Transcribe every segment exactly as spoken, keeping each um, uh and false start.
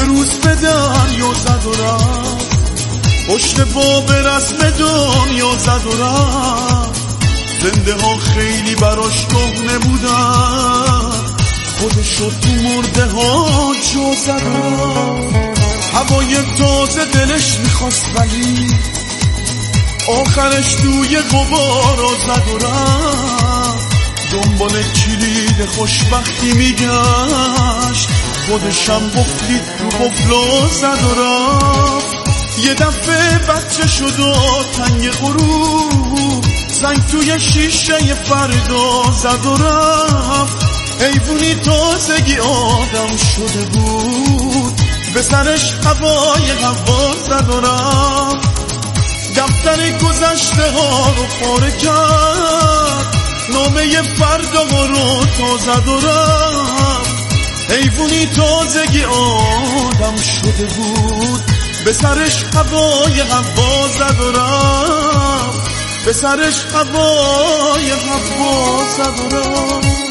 روز به دریا زد و رفت، پشت باب رسم دنیا زد و رفت. زنده ها خیلی براش کهنه بودن، خودشو تو مرده ها جا زد و رفت. هوای تازه دلش میخواست ولی آخرش توی غبارا زد و رفت. دنبال کلید خوشبختی میگشت، خودشم بفلید رو قفلا زد و رفت. یه دفعه بچه شد و تنگ غروب، زنگ توی شیشه فردا زد و رفت. حیوونی تازگی آدم شده بود، به سرش هوای هوا زد و رفت. دفتر گذشته ها رو پاره کرد، نامه فردا رو تا زد و رفت. حیوونی تازگی آدم شده بود، به سرش هوای هوا زد و رفت. به سرش هوای هوا زد و رفت.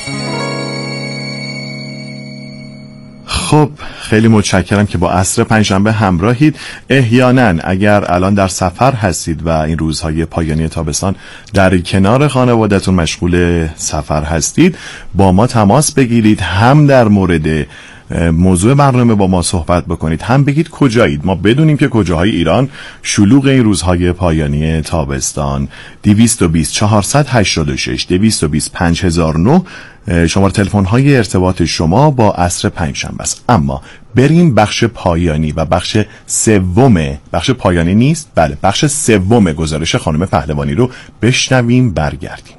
خب خیلی متشکرم که با عصر پنجشنبه همراهید. احیانا اگر الان در سفر هستید و این روزهای پایانی تابستان در کنار خانواده‌تون مشغول سفر هستید، با ما تماس بگیرید، هم در مورد موضوع برنامه با ما صحبت بکنید، هم بگید کجایید، ما بدونیم که کجاهای ایران شلوغ این روزهای پایانی تابستان. دویست و بیست چهارصد و هشتاد و شش دویست و بیست پنج هزار و نه شماره تلفن های ارتباط شما با عصر پنجشنبه است. اما بریم بخش پایانی و بخش سوم، بخش پایانی نیست، بله بخش سوم گزارش خانم پهلوانی رو بشنویم، برگردیم.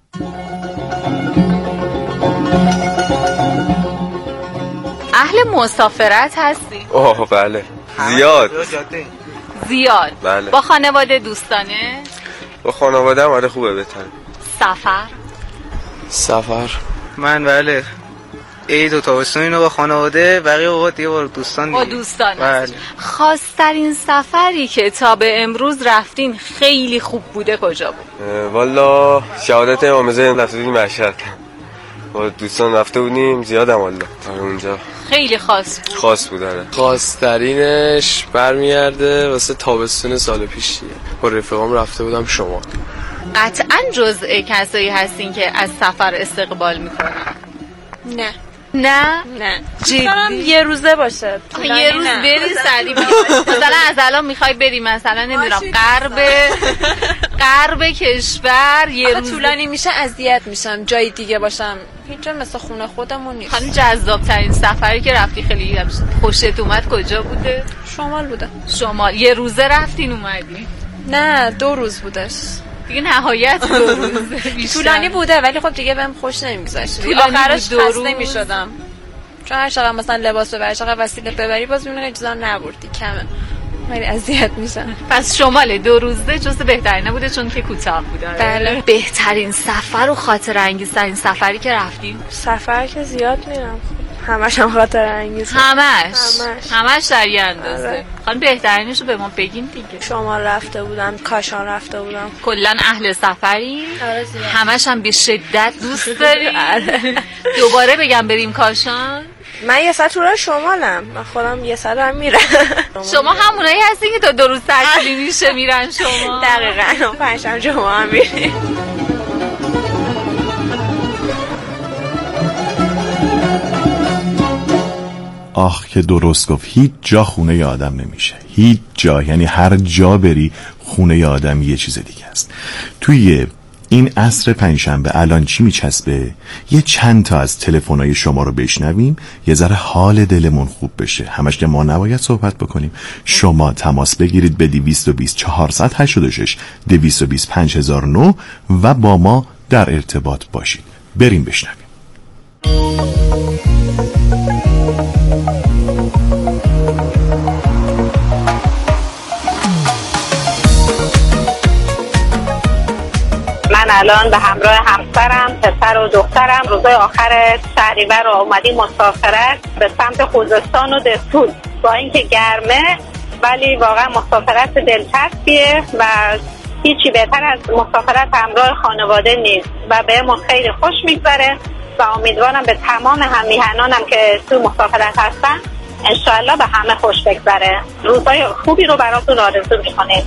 اهل مسافرت هستی؟ اوه بله، زیاد زیاد. بله. با خانواده دوستانه؟ با خانواده هم آره خوبه بهتره. سفر؟ سفر من بله عید و تابستون اینو با خانواده، بقیه اوقات دیگه با دوستان با دوستان. بله. خاص‌ترین سفری که تا به امروز رفتین خیلی خوب بوده کجا بود؟ والا شهادت امام زین رفته بودیم مشهد، با دوستان رفته بودیم زیادم والا. آره اونجا خیلی خاص بود. خاص بود آره. خاص‌ترینش برمیگرده واسه تابستون سال پیش دیگه، با رفیقام رفته بودم شما. قطعاً جزء کسایی هستین که از سفر استقبال میکنن؟ نه نه نه جدی یه روزه باشه، یه روز بری سری مثلا از الان میخوای بری مثلا نمیدونم غرب غرب کشور یه روز طولانی میشه، اذیت میشم، جای دیگه باشم، هیچ جا مثل خونه خودمون نیست. خیلی جذاب ترین سفری که رفتی خیلی خوشت اومد کجا بوده؟ شمال بوده. شمال یه روزه رفتین اومدی؟ نه دو روز بودش دیگه، نهایت دو روز. طولانی بوده ولی خب دیگه بهم خوش نمیگذشت، آخرش خسته میشدم، چون هر شب مثلا لباس ببری، شب وسیله ببری، باز میمونه چیزا نبردی، کمه، خیلی اذیت میشن. پس شمال دو روزه جزو بهترین نبوده چون که کوتاه بوده. بله. بهترین سفر و خاطره انگیزترین سفری که رفتین؟ سفر که زیاد میرم، همش هم خاطره انگیزه. همش همش همش در یه اندازه. خانم بهترینش رو به ما بگین دیگه. شمال رفته بودم، کاشان رفته بودم. کلا اهل سفری؟ آره زیاد. همش هم به شدت دوست داری؟ دوباره بگم بریم کاشان؟ من یه ساعت رو شمالم، من خودم یه ساعت هم میرم. شما همونایی هستین که تا دو روز تعطیلی میشه میرن شما؟ دقیقاً. پنجشنبه جمعه هم میریم. آخ که درست گفت، هیچ جا خونه ی آدم نمیشه، هیچ جا، یعنی هر جا بری خونه ی آدم یه چیز دیگه است. توی این عصر پنجشنبه الان چی میچسبه؟ یه چند تا از تلفن‌های شما رو بشنویم، یه ذره حال دلمون خوب بشه. همش که ما نباید صحبت بکنیم. شما تماس بگیرید به دویست و بیست چهارصد و هشتاد و شش دویست و بیست پنج هزار و نه و با ما در ارتباط باشید. بریم بشنویم. من الان به همراه همسرم، پسر و دخترم روزای آخر شهریور رو اومدیم مسافرت به سمت خوزستان و دسوز. با اینکه گرمه ولی واقعا مسافرت دلچسبیه و هیچی بهتر از مسافرت همراه خانواده نیست و بهمون خیلی خوش میگذره و امیدوارم به تمام هممیهنانم که تو مسافرت هستن انشالله به همه خوش بگذره. روزای خوبی رو براتون آرزو میکنیم.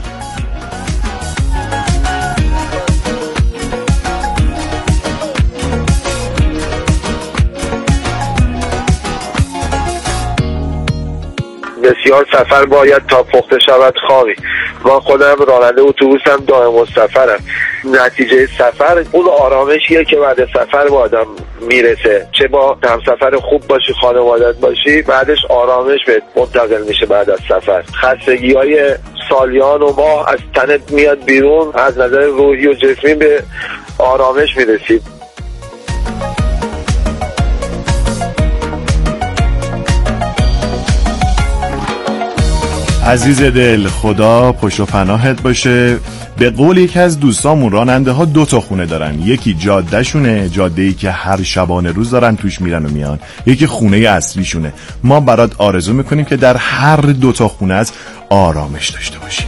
بسیار سفر باید تا پخته شود خامی. من خودم راننده اتوبوسم، دائم السفرم. نتیجه سفر اون آرامشیه که بعد سفر با آدم میرسه، چه با همسفر خوب باشی، خانوادت باشی، بعدش آرامش به منتقل میشه. بعد از سفر خستگی های سالیان و ماه از تنت میاد بیرون، از نظر روحی و جسمی به آرامش میرسید. عزیز دل، خدا پشت و پناهت باشه. به قول یکی از دوستامون، راننده ها دو تا خونه دارن، یکی جاده شونه، جاده ای که هر شبانه روز دارن توش میرن و میان، یکی خونه اصلی شونه. ما برات آرزو میکنیم که در هر دو تا خونه از آرامش داشته باشی.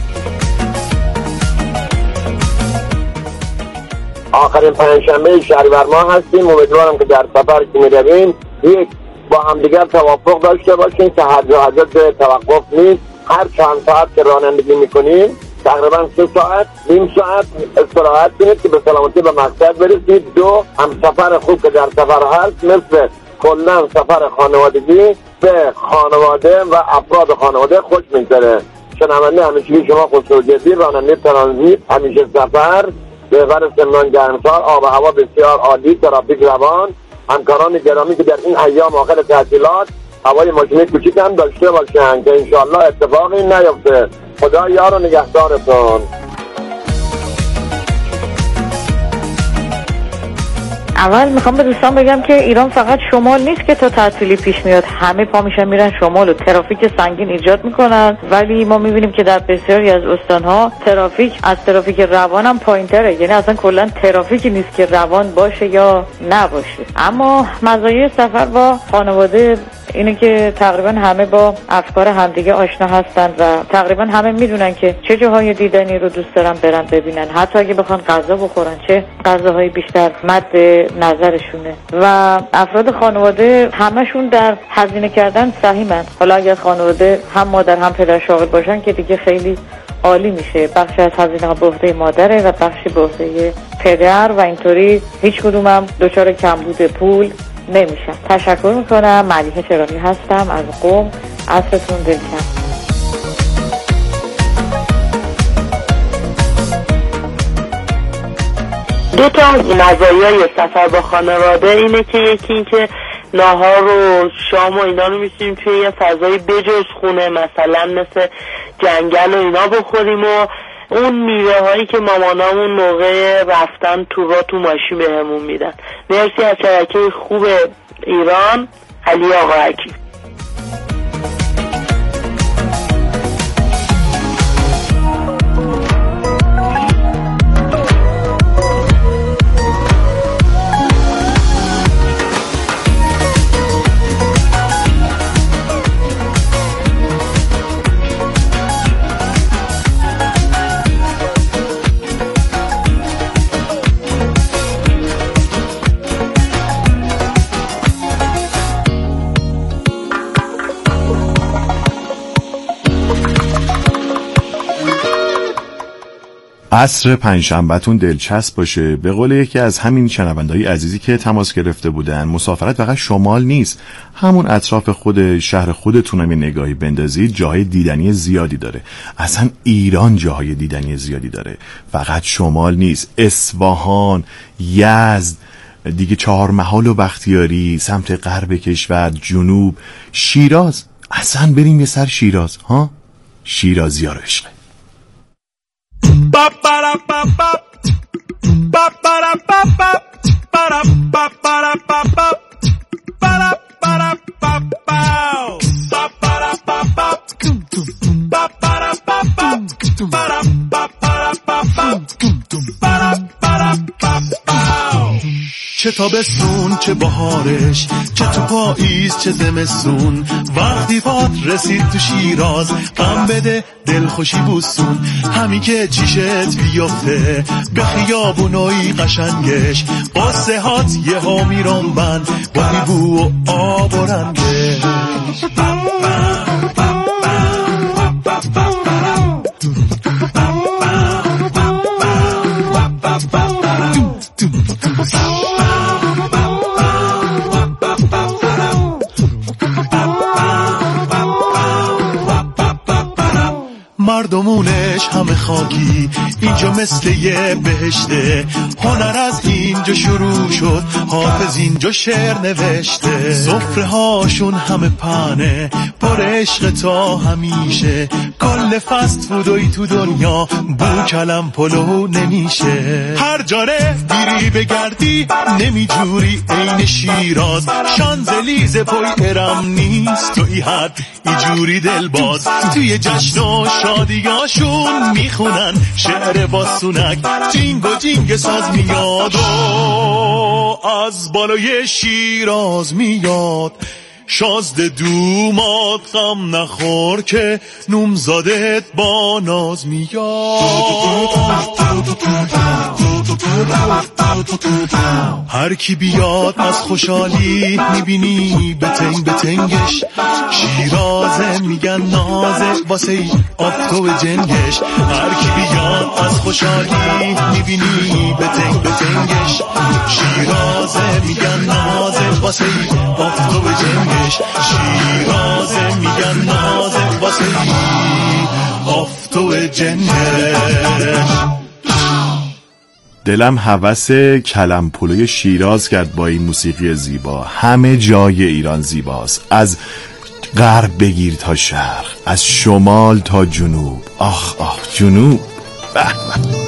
آخرین پنجشنبه شهریور ماه هستیم. امیدوارم که در سفر که میرویم یک با همدیگر توافق داشته باشیم که هر جا حاجت توقف نیست. هر چند ساعت که رانندگی میکنیم تقریبا سه ساعت نیم ساعت استراحت کنید که به سلامتی به مقصد برسید. دو، هم سفر خوب که در سفر هست، مثل کلا سفر خانوادگی به خانواده و افراد خانواده خوش میگذره. شنونده همیشه شما خسروجدی، راننده ترانزیت، همیشه سفر، بهبر سمنان گرمسار، آب و هوا بسیار عالی، ترافیک روان. همکاران گرامی که در این ایام آخر تعطیلات هوای ماشینی کوچیک هم داشته باشن که انشالله اتفاقی نیفته. خدا یار و نگهدارتون. اول میخوام به دوستان بگم که ایران فقط شمال نیست که تا تعطیلی پیش میاد همه پا میشن میرن شمال و ترافیک سنگین ایجاد میکنن، ولی ما میبینیم که در بسیاری از استانها ترافیک از ترافیک روان هم پایین‌تره. یعنی اصلا کلا ترافیکی نیست که روان باشه یا نباشه. اما مزایای سفر با خانواده اینه که تقریبا همه با افکار همدیگه آشنا هستن و تقریبا همه میدونن که چه جاهای دیدنی رو دوست دارن برن ببینن، حتی اگه بخوان غذا بخورن چه غذاهای بیشتر مد نظرشونه. و افراد خانواده همشون در هزینه کردن سهیمن. حالا اگر خانواده هم مادر هم پدر شاغل باشن که دیگه خیلی عالی میشه. بخشی از هزینه ها به عهده مادره و بخشی به عهده پدر و اینطوری هیچ کدومم دچار کمبود پول نمیشن. تشکر میکنم. ملیحه چراغی هستم از قم. عصرتون دلکم. دو تا مزایای سفر با خانواده اینه که یکی این که ناهار و شام و اینا رو میتونیم توی یه فضای بجز خونه، مثلا مثل جنگل و اینا بخوریم و اون میوه هایی که مامانامون موقع رفتن تو را تو ماشین بهمون میدن. مرسی از شبکه خوب ایران. علی آقا حکیم. عصر پنجشنبه‌تون دلچسب باشه. به قول یکی از همین شنونده‌های عزیزی که تماس گرفته بودن، مسافرت فقط شمال نیست، همون اطراف خود شهر خودتون هم نگاهی بندازید، جاهای دیدنی زیادی داره. اصلا ایران جاهای دیدنی زیادی داره، فقط شمال نیست. اصفهان، یزد، دیگه چهارمحال و بختیاری، سمت غرب کشور، جنوب، شیراز. اصلا بریم یه سر شیراز ها. شیرازی‌ها رو عشقه. Ba ba da ba ba ba ba da ba ba ba da ba ba da ba ba ba da ba da ba ba ba ba da ba ba ba ba da ba ba ba da ba ba da ba ba ba da ba da ba ba. چه تابستون چه بهارش، چه تو پاییز چه زمستون، وقتی پات رسید تو شیراز غم بده دل خوشی بوسون. همین که چیشت بیفته به خیابونای قشنگش، قصه هات یه ها میرون بند با بو و آب و رنگش. مردمونش همه خاکی، اینجا مثل یه بهشته. هنر از اینجا شروع شد، حافظ اینجا شعر نوشته. سفره هاشون همه پنه پر عشق تا همیشه. کل فست فودوی تو دنیا بو کلم پلو نمیشه. هر جاره بیری بگردی نمیجوری عین شیراز. شانزلیزه پای ارم نیست توی حد ایجوری دل باز. توی جشن و شادیاشون میخونن شعر باسونک، جینگ و جینگ ساز میاد و از بالای شیراز میاد. شازده دومات غم نخور که نومزادت با ناز میاد. هر کی بیاد از خوشحالی میبینی بتنگ بتنگش. شیرازه میگن نازه واسه ای آفتو جنگش. هر کی بیاد از خوشحالی میبینی بتنگ بتنگش. شیرازه میگن نازه واسه ای آفتو جنگش. شیرازه میگن نازه واسه ای آفتو جنگش. دلم هوس کلم پلوی شیراز کرد با این موسیقی زیبا. همه جای ایران زیباست، از غرب بگیر تا شرق، از شمال تا جنوب. آخ آخ جنوب به به.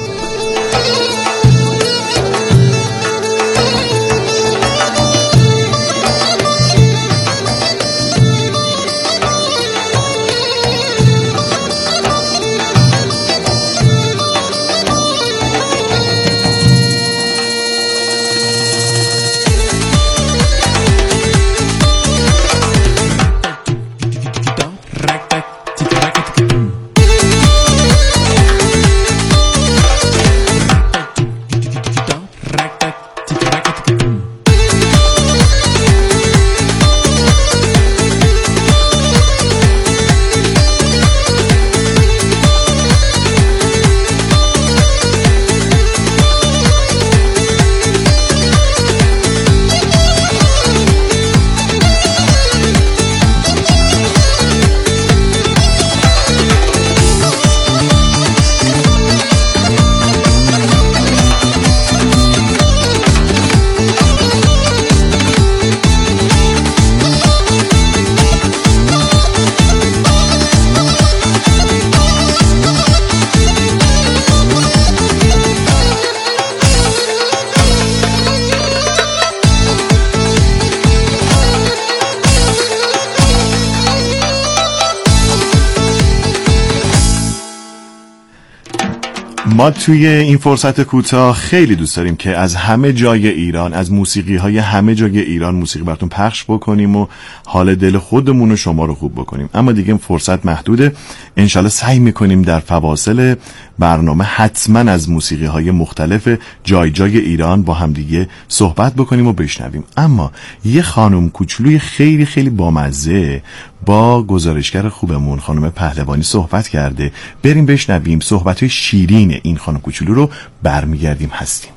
ما توی این فرصت کوتاه خیلی دوست داریم که از همه جای ایران، از موسیقی های همه جای ایران موسیقی براتون پخش بکنیم و حال دل خودمون و شما رو خوب بکنیم، اما دیگه فرصت محدوده. انشالله سعی میکنیم در فواصل برنامه حتما از موسیقی های مختلف جای جای ایران با هم دیگه صحبت بکنیم و بشنویم. اما یه خانم کوچولوی خیلی خیلی بامزه با گزارشگر خوبمون خانم پهلوانی صحبت کرده. بریم بشنویم صحبت‌های شیرین این خانم کوچولو رو، برمیگردیم هستیم.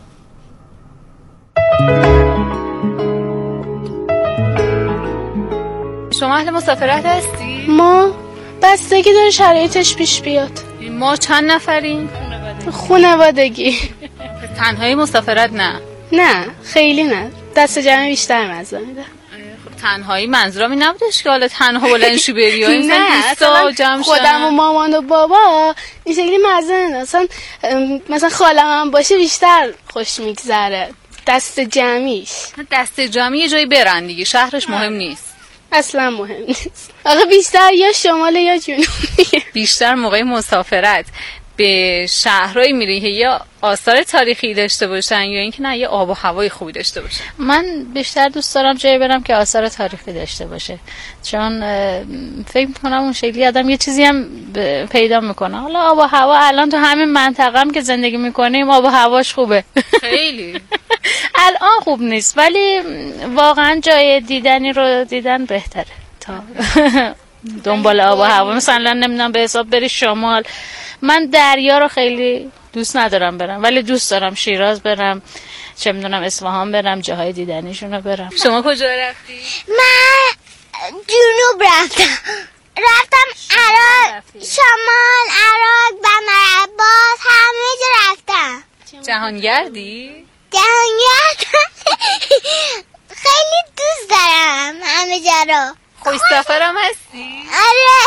شما اهل مسافرت هستی؟ ما بستگی داره شرایطش پیش بیاد. ما چند نفریم؟ خانوادگی. تنهایی مسافرت نه؟ نه خیلی نه، دست جمعی بیشتر مزه میده. تنهایی منظورم این نبودش که حالا تنها بلندشی بری و این دوستا جمع شن. خودم و مامان و بابا این شکلی مزه نه. اصلا مثلا خالم هم باشه بیشتر خوش میگذره. دست جمعیش دست جمعی یه جایی برن دیگه، شهرش مهم نیست. اصلا مهم نیست. آقا بیشتر یا شمال یا جنوب. بیشتر موقع مسافرت. به شهرهایی میری که یا آثار تاریخی داشته باشن یا اینکه نه یه آب و هوای خوبی داشته باشن؟ من بیشتر دوست دارم جایی برم که آثار تاریخی داشته باشه، چون فکر میکنم اون شکلی آدم یه چیزی هم پیدا میکنه. حالا آب و هوا الان تو همین منطقه هم که زندگی میکنیم آب و هواش خوبه خیلی الان خوب نیست، ولی واقعا جای دیدنی رو دیدن بهتره تا دنبال آب و هوا. مثلا نمیدونم به حساب بری شمال، من دریا رو خیلی دوست ندارم برم، ولی دوست دارم شیراز برم، چه میدونم اصفهان برم، جاهای دیدنیشون رو برم. شما کجا رفتی؟ من جنوب رفتم رفتم عراق، شمال، عراق، بندر عباس، همه جا رفتم. جهانگردی؟ جهانگردم خیلی دوست دارم همه جا رو. خوش سفرم هستی؟ آره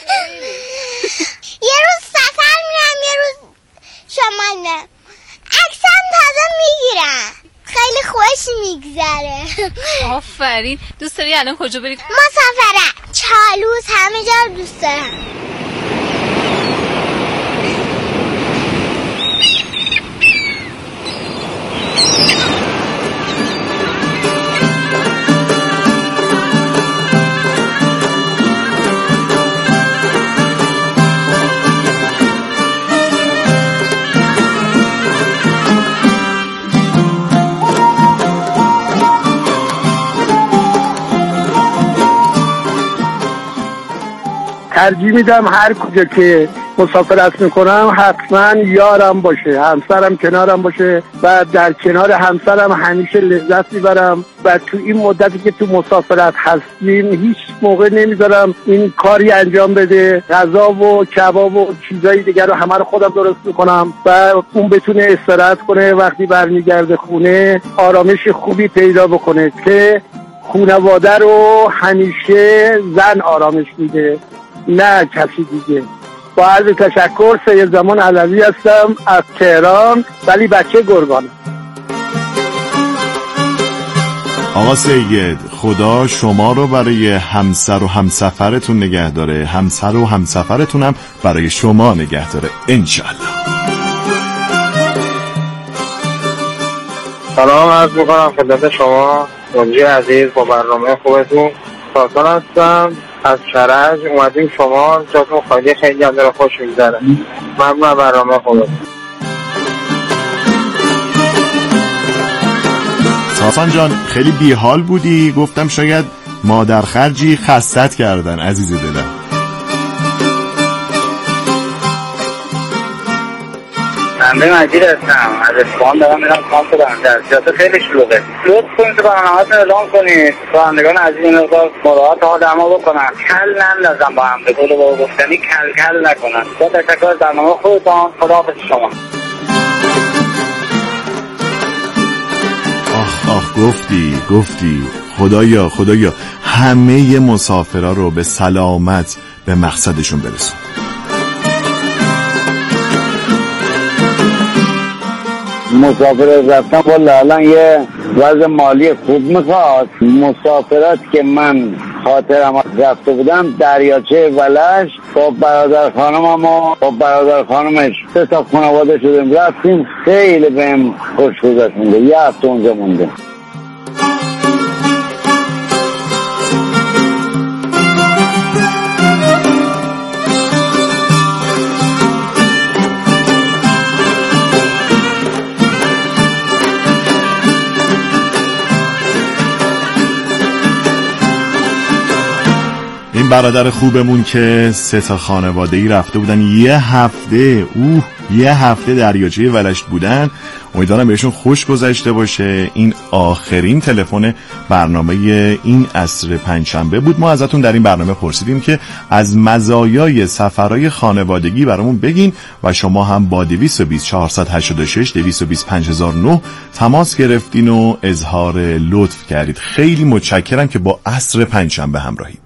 یه روز سفر میرم یه روز شمال میرم، عکسم تازه میگیرم، خیلی خوش میگذره. آفرین. دوست داری الان کجا بری؟ مسافرت، چالوس، همه جا رو دوست دارم. ترجیح میدم هر کجا که مسافرت میکنم حتما یارم باشه، همسرم کنارم باشه و در کنار همسرم همیشه لذت میبرم و تو این مدتی که تو مسافرت هستیم هیچ موقع نمیذارم این کاری انجام بده، غذا و کباب و چیزایی دیگر رو همه رو خودم درست میکنم و اون بتونه استراحت کنه، وقتی برمیگرده خونه آرامش خوبی پیدا بکنه که خانواده رو همیشه زن آرامش میده نه کسی دیگه. با عرض تشکر، سید زمان علوی هستم از تهران، ولی بچه گرگانم. آقا سید، خدا شما رو برای همسر و همسفرتون نگه داره، همسر و همسفرتون هم برای شما نگه داره انشالله. سلام عرض میکنم خدمت شما منجی عزیز با برنامه خوبتون. ساسان هستم از کرج، اومدیم شما، جاتون خالی، خیلی هم داره خوش میگذره. ممنون برنامه خوبتون. ساسان جان خیلی بیحال بودی، گفتم شاید مادر خرجی خستت کردن عزیز دلم. بنده مجید هستم از اصفهان، دارم میرم کامپ بندر. جاده خیلی شلوغه، لطف کنید برنامه‌هاتون اعلام کنید، رانندگان عزیز این مقدار مراعات حال هوا بکنن، کل نندازن با هم، به قول بابا گفتنی کل کل نکنن. با تشکر از برنامه خودتان، خداحافظ شما. آخ آخ گفتی گفتی خدایا خدایا همه مسافرها رو به سلامت به مقصدشون برسون. مسافرت رفتن والا الان یه وضع مالی خوب میخواد. مسافرت که من خاطرم رفته بودم دریاچه ولش با برادر خانمم و با برادر خانمش سه تا خانواده شدیم رفتیم، خیلی بهم خوش گذشت مونده، یه هفته اونجا مونده. این برادر خوبمون که سه تا خانواده‌ای رفته بودن یه هفته، اوه یه هفته دریاچه ولشت بودن، امیدوارم بهشون خوش گذشته باشه. این آخرین تلفن برنامه این عصر پنجشنبه بود. ما ازتون در این برنامه پرسیدیم که از مزایای سفرهای خانوادگی برامون بگین و شما هم با دویست و بیست چهارصد و هشتاد و شش دویست و بیست پنج هزار و نه تماس گرفتین و اظهار لطف کردید. خیلی متشکرم که با عصر پنجشنبه همراهید.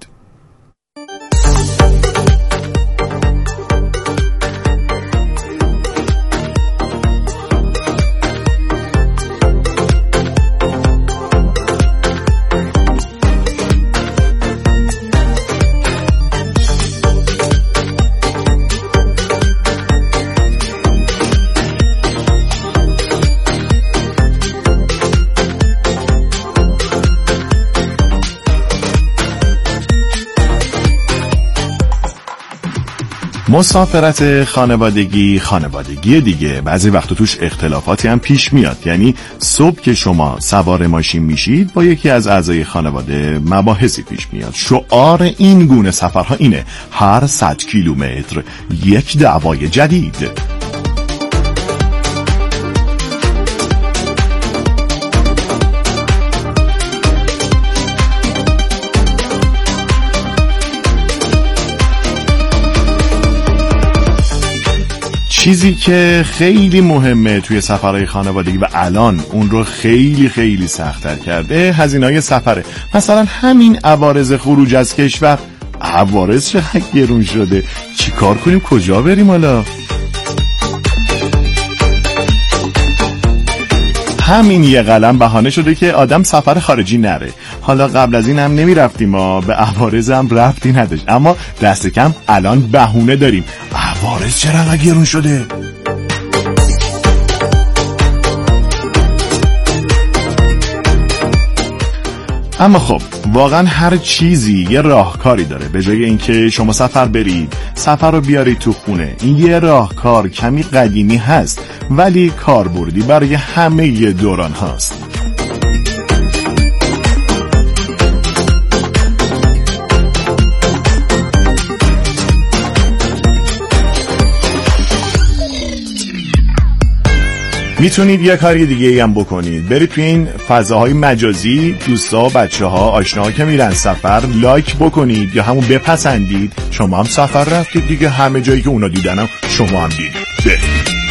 مسافرت خانوادگی خانوادگی دیگه، بعضی وقت توش اختلافاتی هم پیش میاد. یعنی صبح که شما سوار ماشین میشید با یکی از اعضای خانواده مباحثی پیش میاد. شعار این گونه سفرها اینه: هر صد کیلومتر یک دعوای جدید. چیزی که خیلی مهمه توی سفرهای خانوادگی و الان اون رو خیلی خیلی سخت‌تر کرده، هزینه‌های سفره. مثلا همین عوارض خروج از کشور، عوارض چقدر گرون شده، چی کار کنیم، کجا بریم حالا؟ همین یه قلم بهانه شده که آدم سفر خارجی نره. حالا قبل از این هم نمی رفتیم، ما به عوارض هم رفتی نداشت، اما دست کم الان بهونه داریم. عوارض چرا گرون شده؟ اما خب واقعا هر چیزی یه راهکاری داره. به جای اینکه شما سفر برید، سفر رو بیارید تو خونه، این یه راهکار کمی قدیمی هست ولی کاربردی برای همه دوران هاست. میتونید یه کاری دیگه هم بکنید، برید توی این فضاهای مجازی دوستا و بچه ها آشناها که میرن سفر لایک بکنید یا همون بپسندید. شما هم سفر رفتید دیگه، همه جایی که اونا دیدنم شما هم دیدید. برید.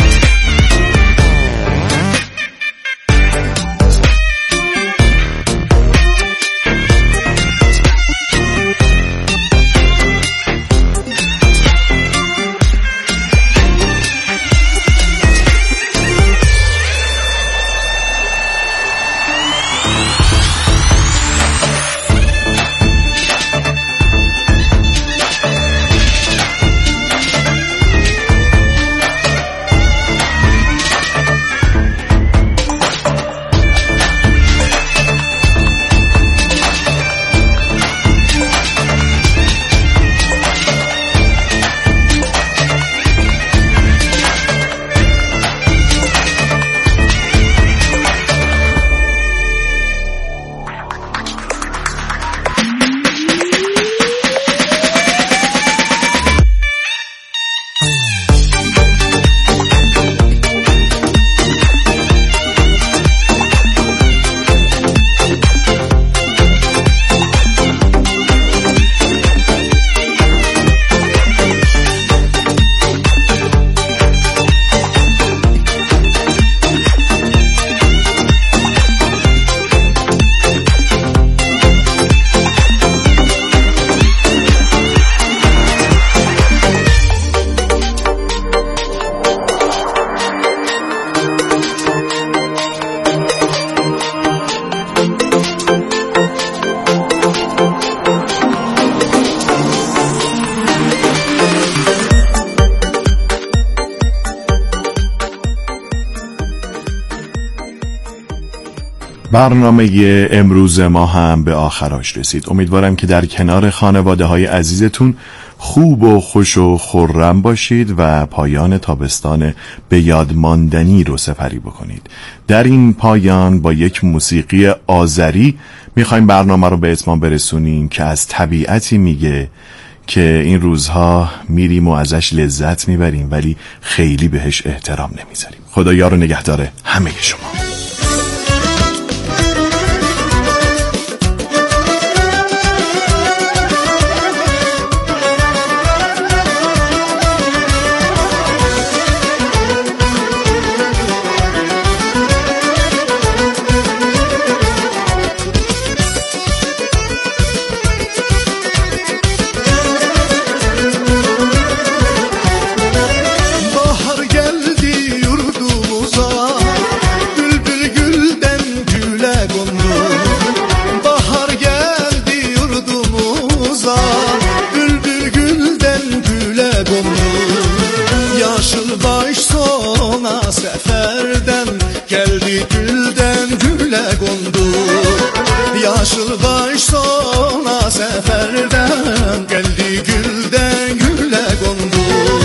برنامه امروز ما هم به آخرش رسید. امیدوارم که در کنار خانواده های عزیزتون خوب و خوش و خرم باشید و پایان تابستان به یاد ماندنی رو سپری بکنید. در این پایان با یک موسیقی آذری میخوایم برنامه رو به اتمام برسونیم که از طبیعتی میگه که این روزها میریم و ازش لذت میبریم ولی خیلی بهش احترام نمیذاریم. خدا یار و نگهدار همه شما. Seferden geldi gülden güle kondu.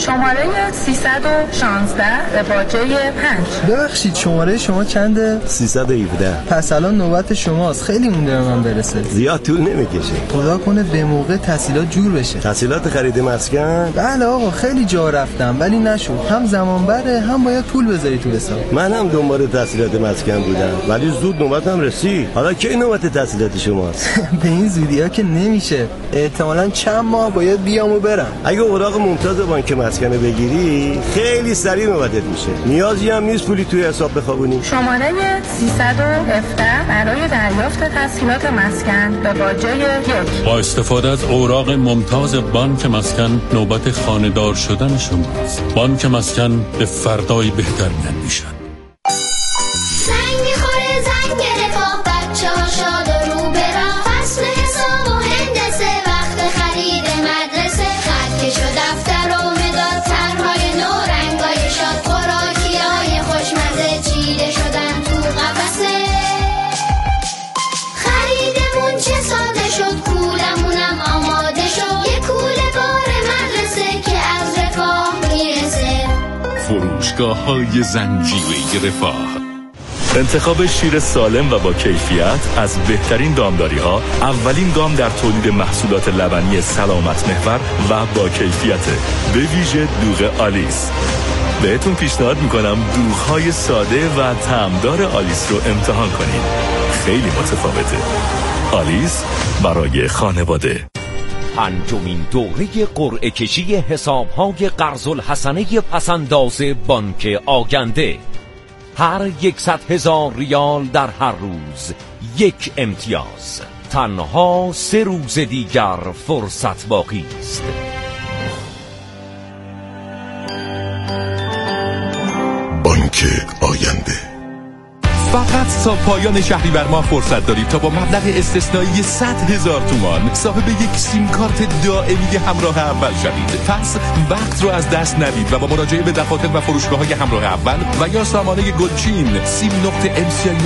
شماره سیصد و شانزده به باجه پنج. ببخشید شماره شما چنده؟ سیصد و هفده. پس الان نوبت شماست. خیلی مونده به من برسه. زیاد طول نمیکشه. خدا کنه به موقع تحصیلات جور بشه. تحصیلات خرید مسکن؟ بله آقا خیلی جا رفتم ولی نشد. هم زمان بره هم باید پول بذاری تو حساب. من هم دنبال تحصیلات مسکن بودم ولی زود نوبتم رسید. حالا کی نوبت تحصیلات شماست؟ به این زودیا که نمیشه. احتمالاً چند ماه باید بیام و برم. اگه اوراق ممتاز بانک مسکن بگیری خیلی سریع نوبتت میشه. نیازی هم نیست پولی توی حساب بخوابونی. شماره سیصد و هفده برای دریافت تسهیلات مسکن به باجه یک. با استفاده از اوراق ممتاز بانک مسکن نوبت خانه‌دار شدن شماست. بانک مسکن به فردای بهتر می‌اندیشد. زنگ می‌خوره زنگ رفاه بچه‌ها شاد و رو به راه. فصل حساب و هندسه وقت خرید مدرسه. خط کش و دفتر و مداد طرح‌های نو رنگای شاد. خوراکی‌های خوشمزه چیده شدن تو قفسه. خریدمون چه ساده شد کولمونم آماده شد. یه کوله بار مدرسه که از رفاه میرسه. فروشگاه‌های زنجیره رفاه. انتخاب شیر سالم و با کیفیت از بهترین دامداری‌ها، اولین گام در تولید محصولات لبنی سلامت محور و با کیفیت، به ویژه دوغ آلیس. بهتون پیشنهاد میکنم دوغ‌های ساده و طعمدار آلیس رو امتحان کنید. خیلی متفاوته. آلیس برای خانواده. پنجمین دوره قرعه کشی حساب‌های قرض الحسنه پسنداز بانک آگنده. هر یکصد هزار ریال در هر روز یک امتیاز. تنها سه روز دیگر فرصت باقی است. بانک آینده. فقط تا پایان شهریور ماه فرصت دارید تا با مبلغ استثنایی صد هزار تومان صاحب یک سیم کارت دائمی همراه اول شوید. پس وقت رو از دست ندید و با مراجعه به دفاتر و فروشگاه‌های همراه اول و یا سامانه گلچین سیم نقطه ام سی آی